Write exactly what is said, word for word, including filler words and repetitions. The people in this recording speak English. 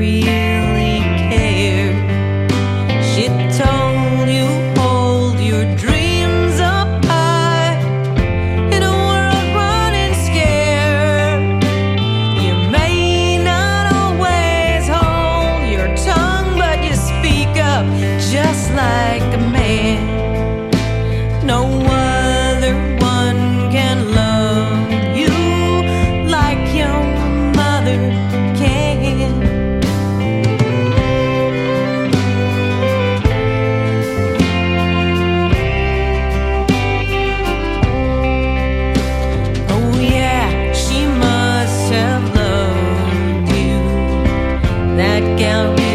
really care. She told you hold your dreams up high in a world running scared. You may not always hold your tongue, but you speak up just like a man. No other one can love you like your mother can. Oh yeah, she must have loved you. That gal